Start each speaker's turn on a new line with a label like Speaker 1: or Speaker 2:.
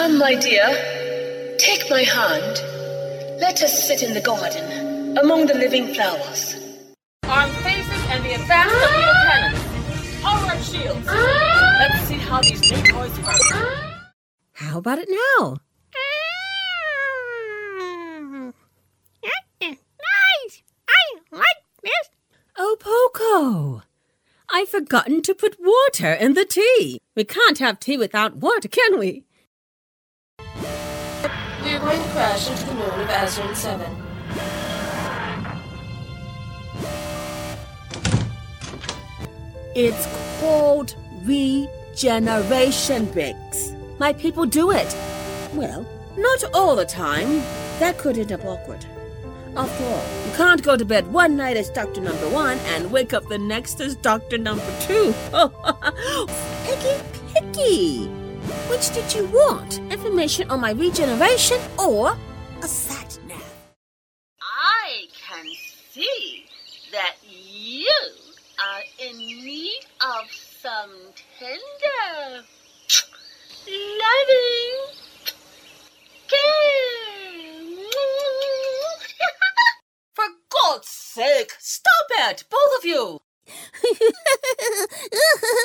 Speaker 1: Come, my dear, take my hand. Let us sit in the garden, among the living flowers.
Speaker 2: Armed faces and the advanced torpedo cannons. Power up shields. Let's see how these new toys work.
Speaker 3: How about it now?
Speaker 4: Nice! I like this.
Speaker 3: Oh, Poco! I've forgotten to put water in the tea. We can't have tea without water, can we?
Speaker 2: We are going to crash into the moon of Azran 7.
Speaker 3: It's called regeneration, Biggs. My people do it. Well, not all the time. That could end up awkward. After all, you can't go to bed one night as Doctor Number 1 and wake up the next as Doctor Number 2. Picky. Which did you want? Information on my regeneration or a sat nav?
Speaker 5: I can see that you are in need of some tender, loving care.
Speaker 2: For God's sake, stop it, both of you!